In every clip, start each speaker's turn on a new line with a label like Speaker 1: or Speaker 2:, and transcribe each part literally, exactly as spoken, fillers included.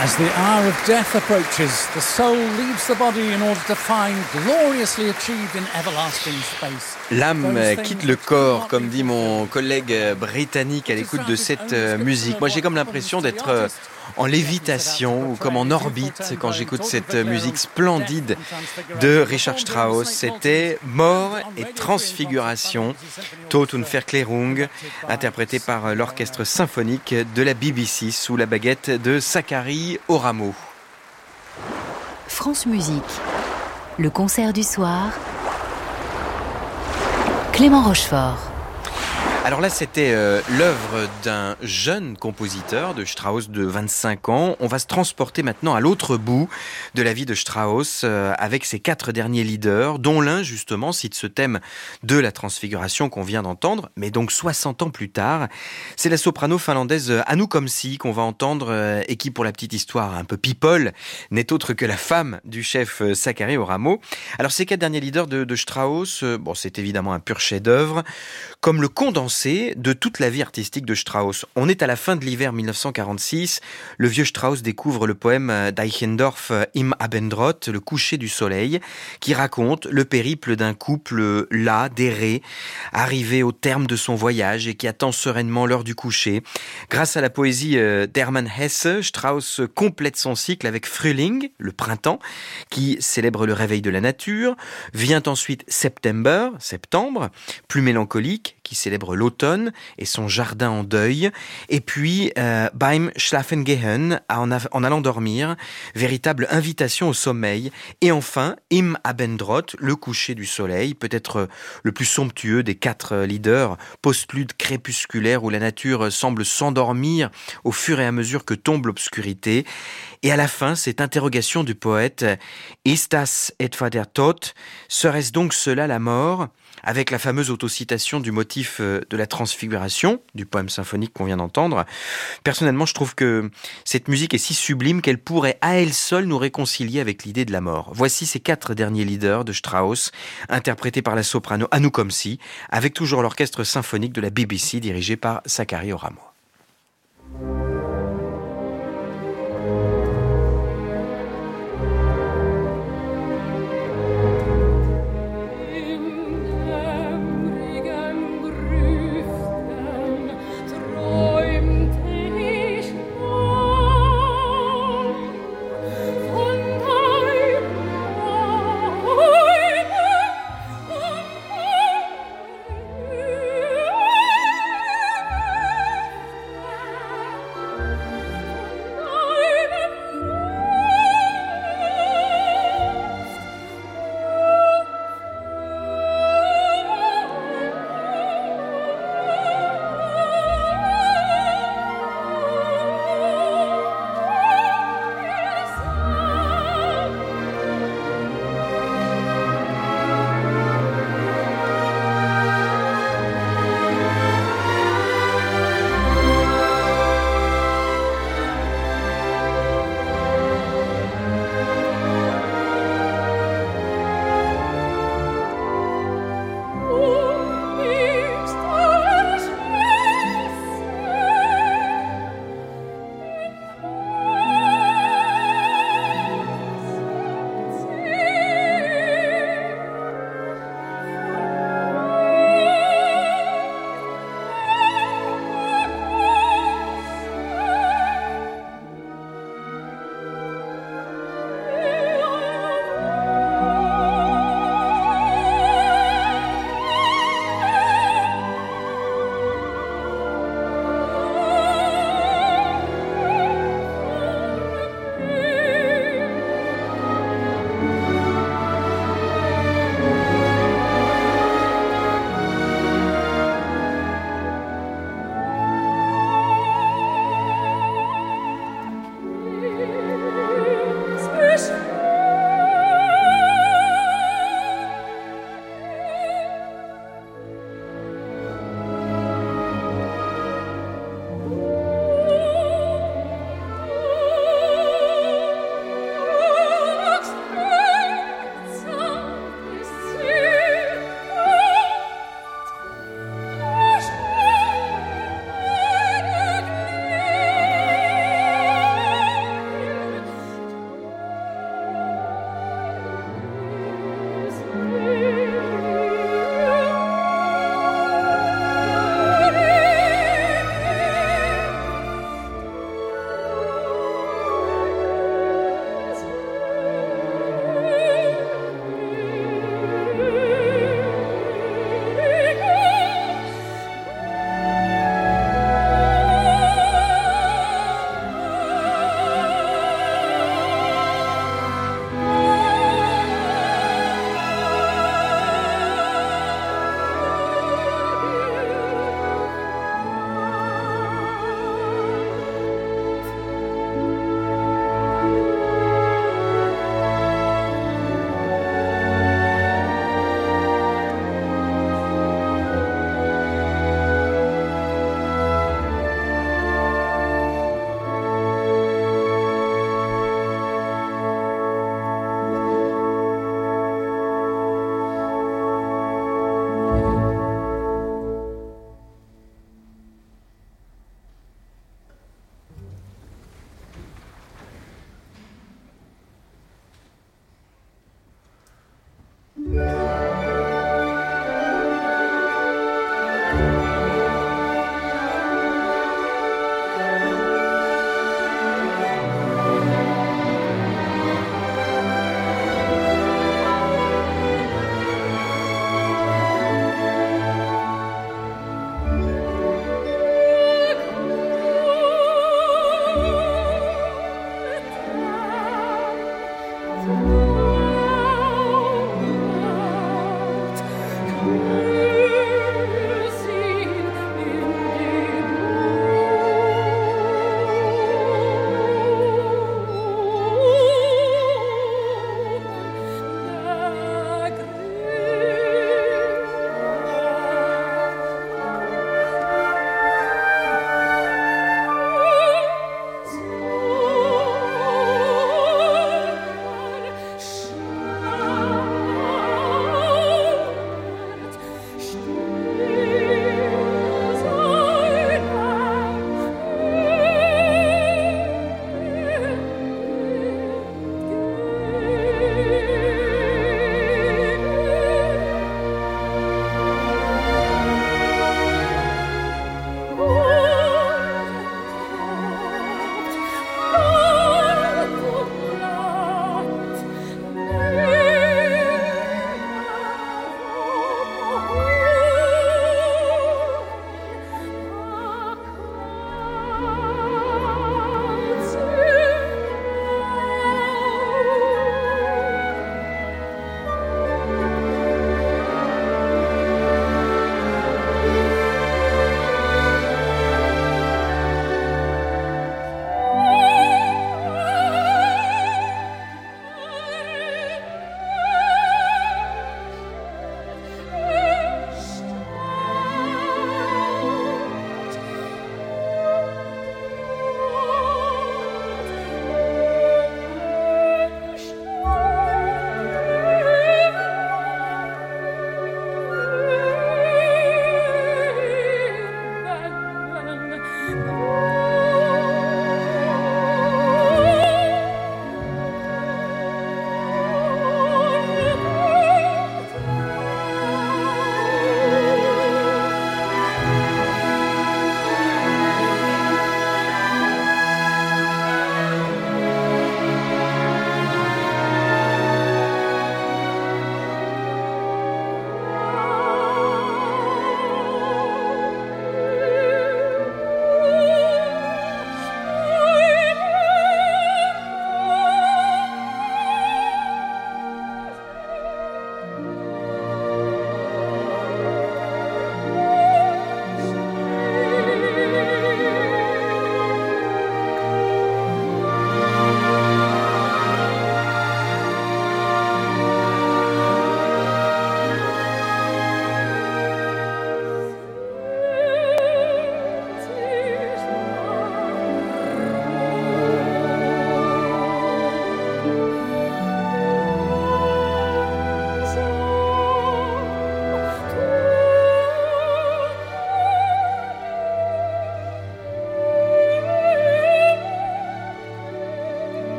Speaker 1: As the hour of death approaches, the soul leaves the body in order to find gloriously achieved in everlasting space.
Speaker 2: L'âme quitte le corps, comme dit mon collègue britannique à l'écoute de cette musique. Moi, j'ai comme l'impression d'être en lévitation ou comme en orbite quand j'écoute cette musique splendide de Richard Strauss. C'était Mort et Transfiguration, Tod und Verklärung, interprété par l'orchestre symphonique de la B B C sous la baguette de Zacharie Oramo.
Speaker 3: France Musique, le concert du soir, Clément Rochefort.
Speaker 2: Alors là, c'était euh, l'œuvre d'un jeune compositeur de Strauss de vingt-cinq ans. On va se transporter maintenant à l'autre bout de la vie de Strauss euh, avec ses quatre derniers leaders, dont l'un justement cite ce thème de la transfiguration qu'on vient d'entendre, mais donc soixante ans plus tard. C'est la soprano finlandaise Anu Komsi qu'on va entendre euh, et qui, pour la petite histoire un peu people, n'est autre que la femme du chef euh, Zacharie Oramo. Alors ces quatre derniers leaders de, de Strauss, euh, bon, c'est évidemment un pur chef-d'œuvre, comme le condensé de toute la vie artistique de Strauss. On est à la fin de l'hiver mille neuf cent quarante-six. Le vieux Strauss découvre le poème d'Eichendorff Im Abendrot, le coucher du soleil, qui raconte le périple d'un couple las, d'errer, arrivé au terme de son voyage et qui attend sereinement l'heure du coucher. Grâce à la poésie d'Hermann Hesse, Strauss complète son cycle avec Frühling, le printemps, qui célèbre le réveil de la nature. Vient ensuite September, septembre, plus mélancolique, qui célèbre l'automne et son jardin en deuil. Et puis, euh, Beim Schlafengehen, en, en allant dormir, véritable invitation au sommeil. Et enfin, Im Abendrot, le coucher du soleil, peut-être le plus somptueux des quatre leaders, postlude crépusculaire où la nature semble s'endormir au fur et à mesure que tombe l'obscurité. Et à la fin, cette interrogation du poète, Ist das etwa der Tod? Serait-ce donc cela la mort? Avec la fameuse autocitation du motif de la transfiguration, du poème symphonique qu'on vient d'entendre. Personnellement, je trouve que cette musique est si sublime qu'elle pourrait à elle seule nous réconcilier avec l'idée de la mort. Voici ces quatre derniers leaders de Strauss, interprétés par la soprano Anu Komsi, avec toujours l'orchestre symphonique de la B B C dirigé par Zacharie Oramo.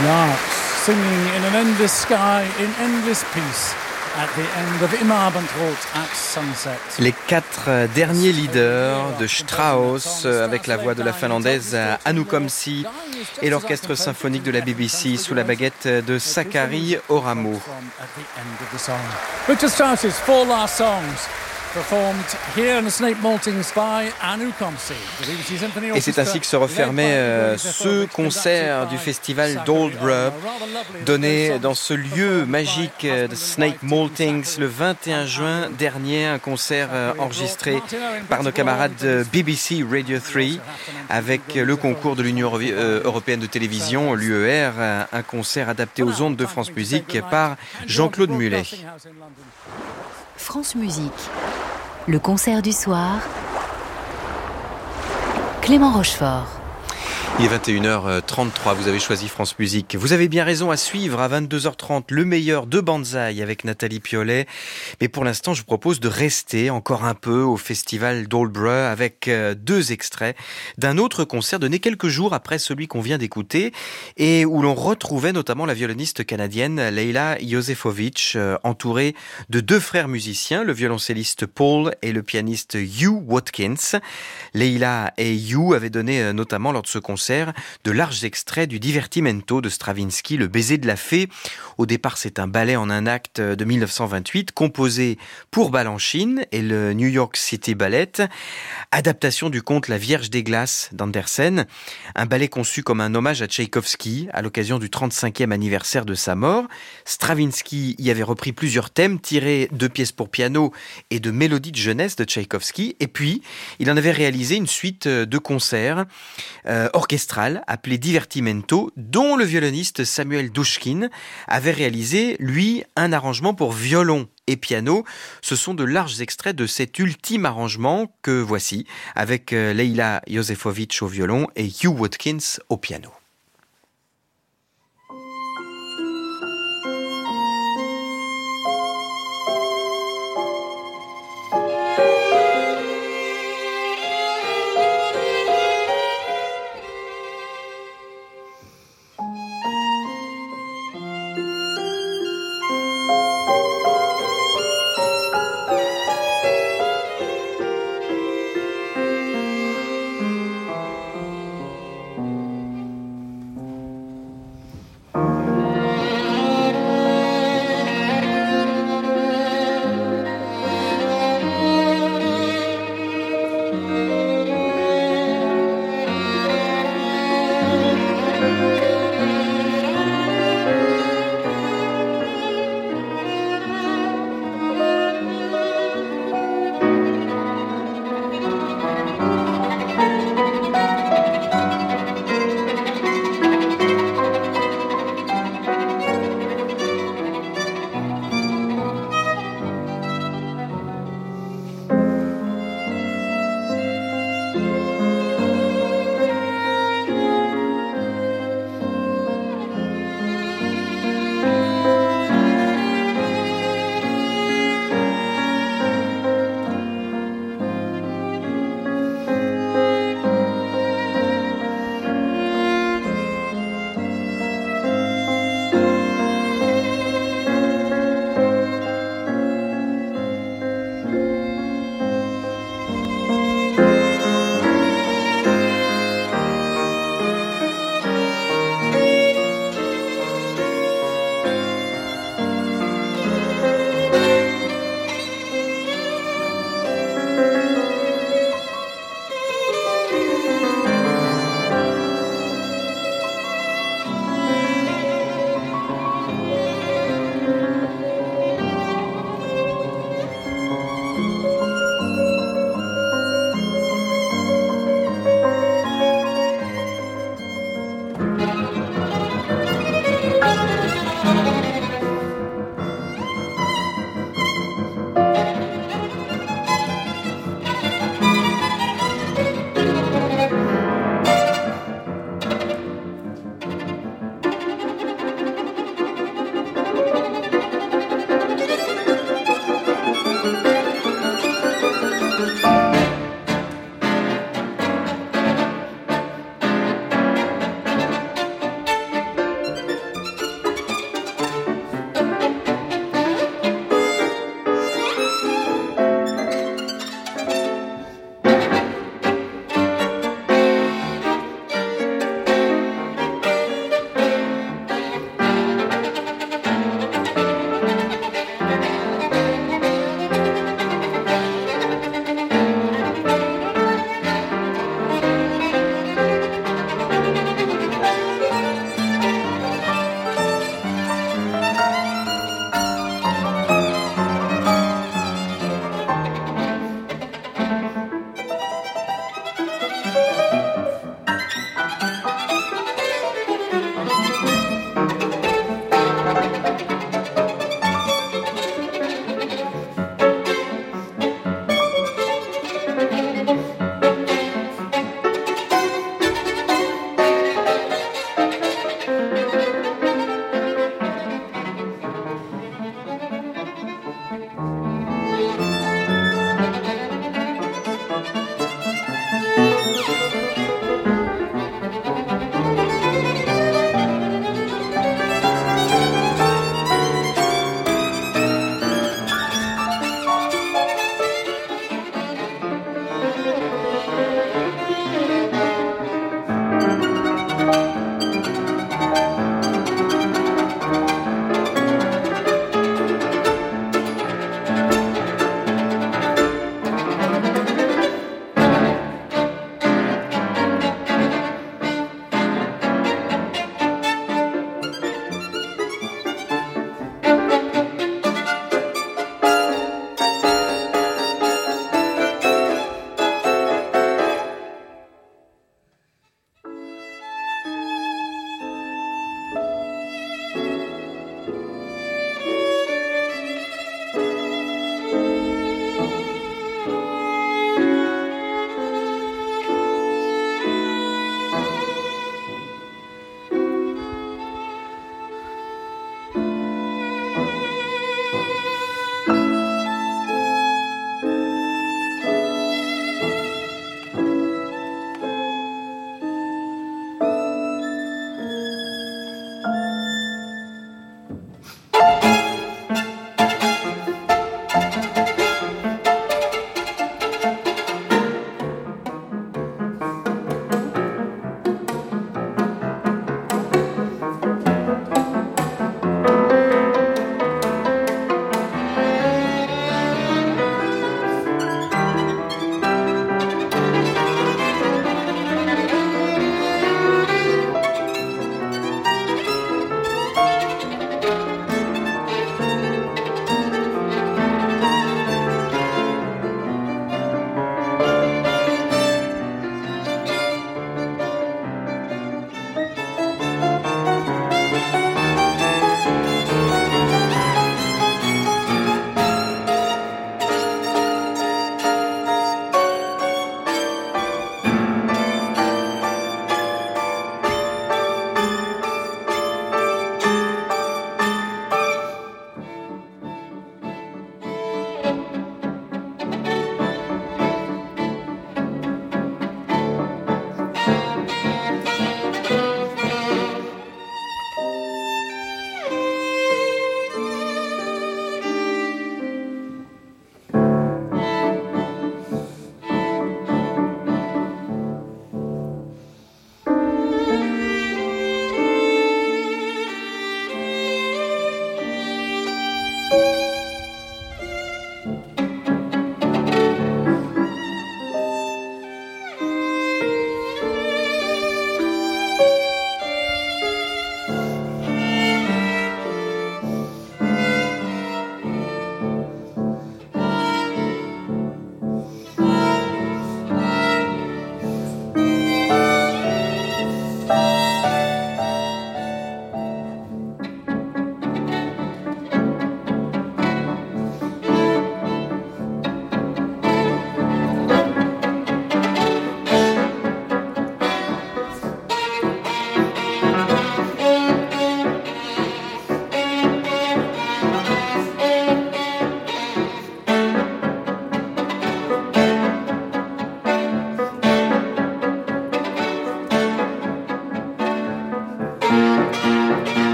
Speaker 1: Larks singing in an endless sky, in endless peace, at the end of Im Abendrot at sunset.
Speaker 2: Les quatre derniers leaders de Strauss, avec la voix de la finlandaise Anu Komsi et l'orchestre symphonique de la B B C sous la baguette de Sakari Oramo.
Speaker 1: Richard Strauss's four last songs. Performed here in the Snape Maltings by Anu Komsi.
Speaker 2: Et c'est ainsi que se refermait euh, ce concert du festival d'Oldborough, donné dans ce lieu magique de Snape Maltings le vingt et un juin dernier, un concert euh, enregistré par nos camarades de B B C Radio trois avec le concours de l'Union européenne de télévision, l'U E R, un concert adapté aux ondes de France Musique par Jean-Claude Mullet.
Speaker 3: France Musique, le concert du soir, Clément Rochefort.
Speaker 2: Il est vingt et une heures trente-trois, vous avez choisi France Musique. Vous avez bien raison, à suivre à vingt-deux heures trente le meilleur de Banzai avec Nathalie Piolet. Mais pour l'instant, je vous propose de rester encore un peu au festival d'Oldborough avec deux extraits d'un autre concert donné quelques jours après celui qu'on vient d'écouter et où l'on retrouvait notamment la violoniste canadienne Leila Josefovich, entourée de deux frères musiciens, le violoncelliste Paul et le pianiste Hugh Watkins. Leila et Hugh avaient donné notamment lors de ce concert de larges extraits du Divertimento de Stravinsky, Le baiser de la fée. Au départ, c'est un ballet en un acte de mille neuf cent vingt-huit, composé pour Balanchine et le New York City Ballet. Adaptation du conte La Vierge des Glaces d'Andersen, un ballet conçu comme un hommage à Tchaïkovski à l'occasion du trente-cinquième anniversaire de sa mort. Stravinsky y avait repris plusieurs thèmes tirés de pièces pour piano et de mélodies de jeunesse de Tchaïkovski. Et puis, il en avait réalisé une suite de concerts euh, orchestral appelé Divertimento, dont le violoniste Samuel Douchkin avait réalisé, lui, un arrangement pour violon et piano. Ce sont de larges extraits de cet ultime arrangement que voici, avec Leila Josefovich au violon et Hugh Watkins au piano.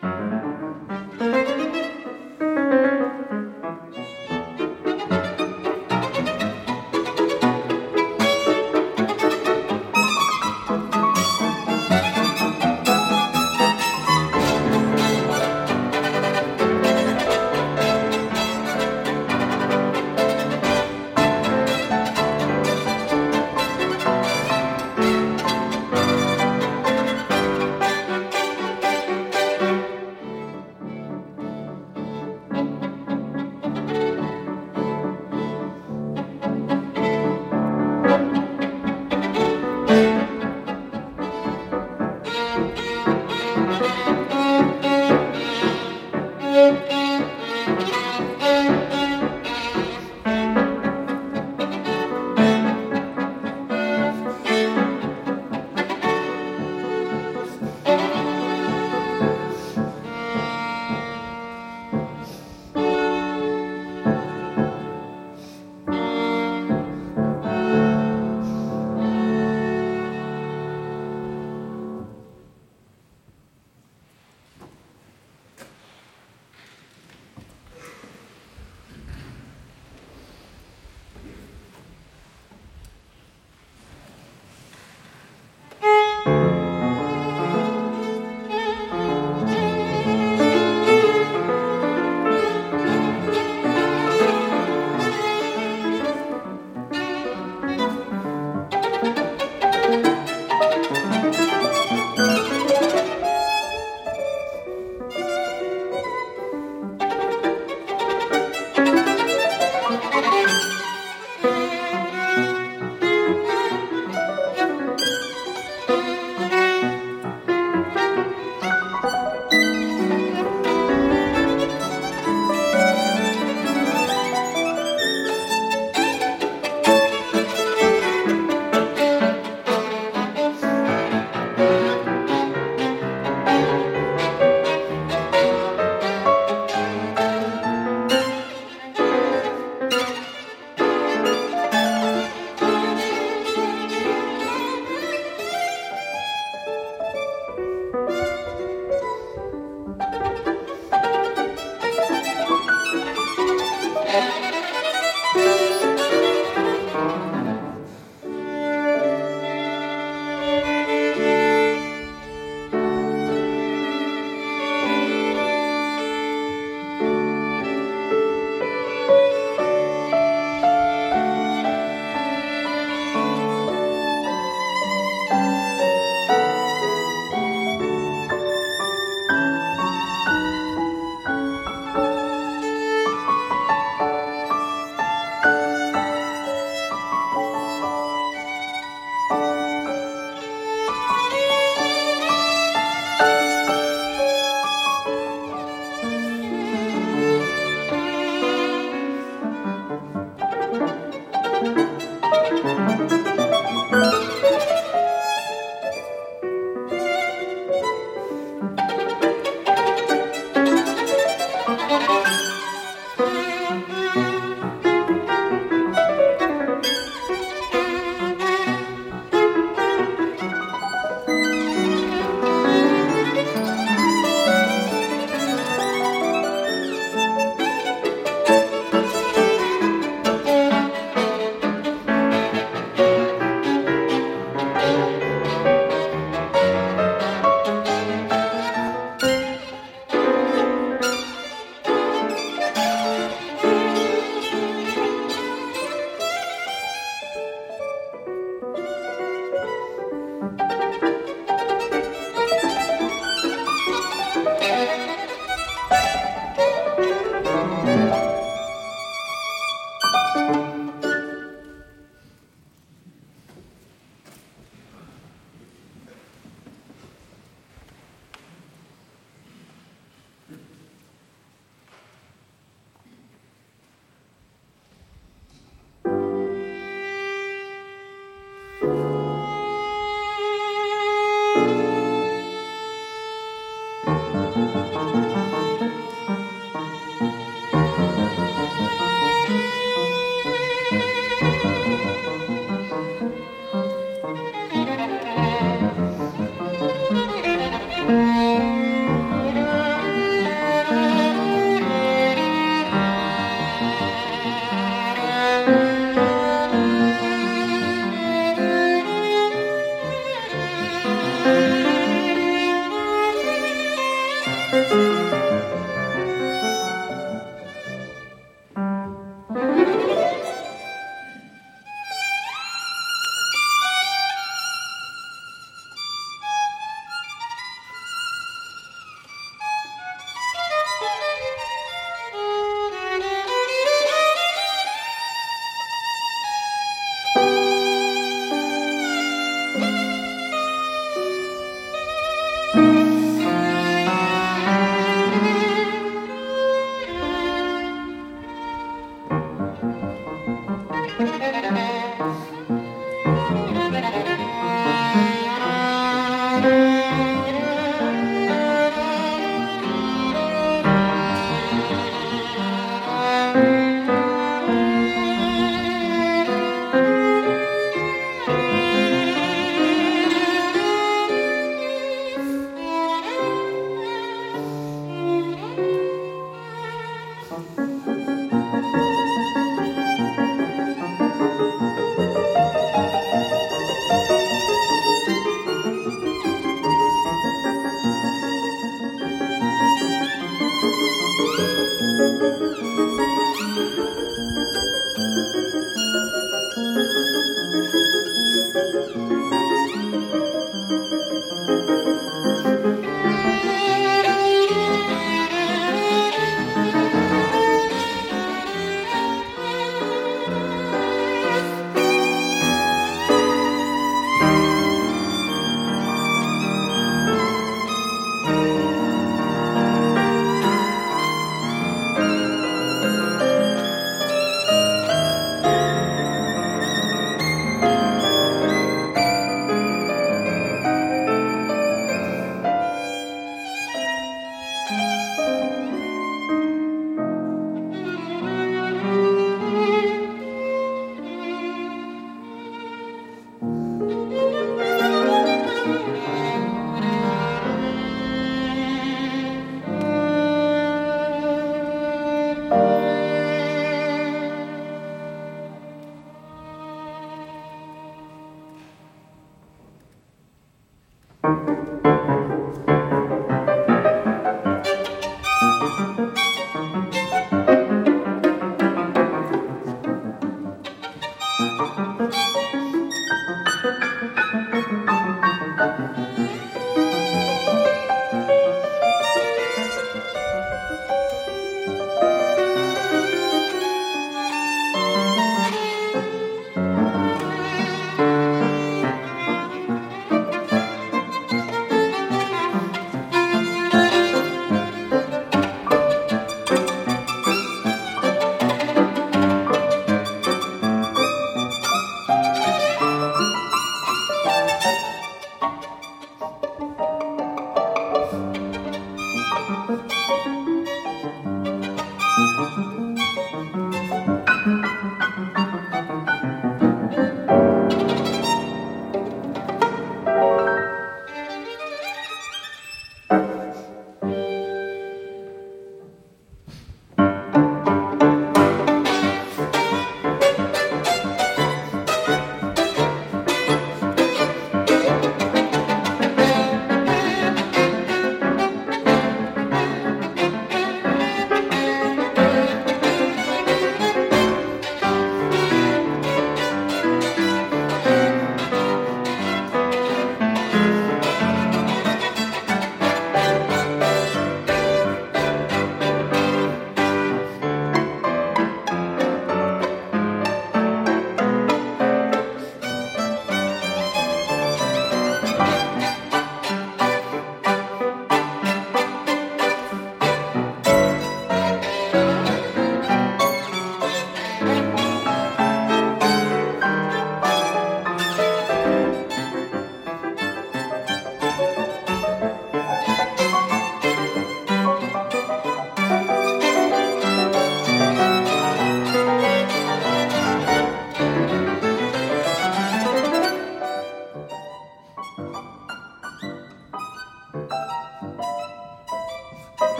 Speaker 4: Thank you.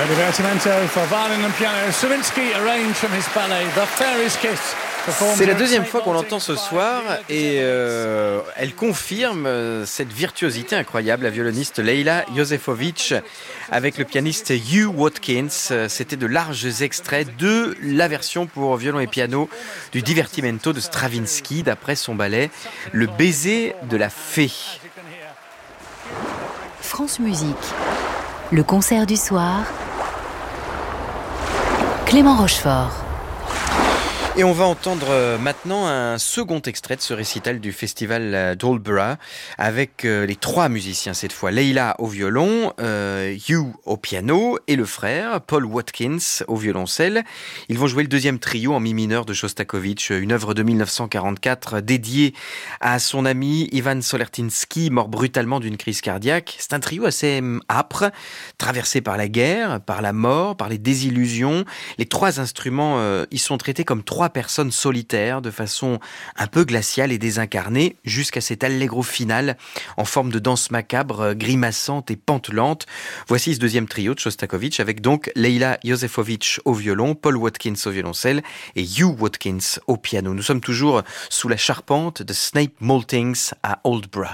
Speaker 1: Divertimento for violin and piano. Stravinsky arranged from his ballet The Fairy's Kiss.
Speaker 2: C'est la deuxième fois qu'on l'entend ce soir et euh, elle confirme euh, cette virtuosité incroyable, la violoniste Leila Josefovic avec le pianiste Hugh Watkins. C'était de larges extraits de la version pour violon et piano du Divertimento de Stravinsky d'après son ballet Le baiser de la fée.
Speaker 3: France Musique, le concert du soir, Clément Rochefort.
Speaker 2: Et on va entendre maintenant un second extrait de ce récital du festival d'Aldborough avec les trois musiciens cette fois. Leila au violon, euh, Hugh au piano et le frère Paul Watkins au violoncelle. Ils vont jouer le deuxième trio en mi mineur de Shostakovich, une œuvre de dix-neuf cent quarante-quatre dédiée à son ami Ivan Solertinsky, mort brutalement d'une crise cardiaque. C'est un trio assez âpre, traversé par la guerre, par la mort, par les désillusions. Les trois instruments euh, y sont traités comme trois personnes solitaires de façon un peu glaciale et désincarnée jusqu'à cet allegro final en forme de danse macabre, grimaçante et pantelante. Voici ce deuxième trio de Shostakovich avec donc Leila Josefovic au violon, Paul Watkins au violoncelle et Hugh Watkins au piano. Nous sommes toujours sous la charpente de Snape Maltings à Aldborough.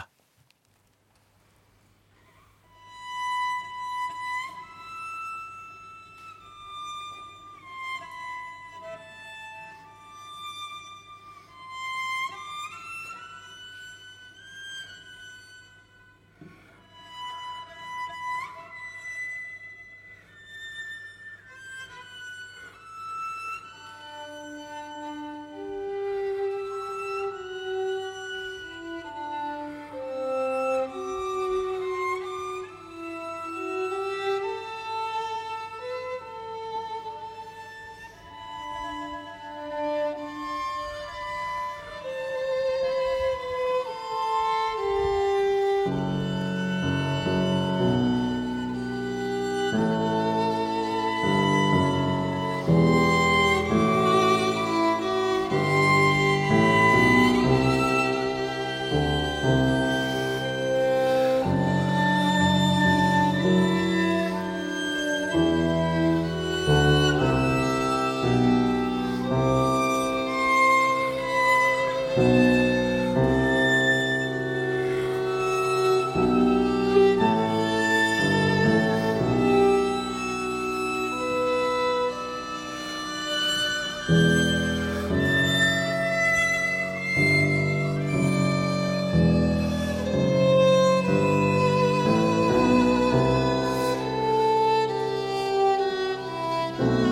Speaker 4: Thank you.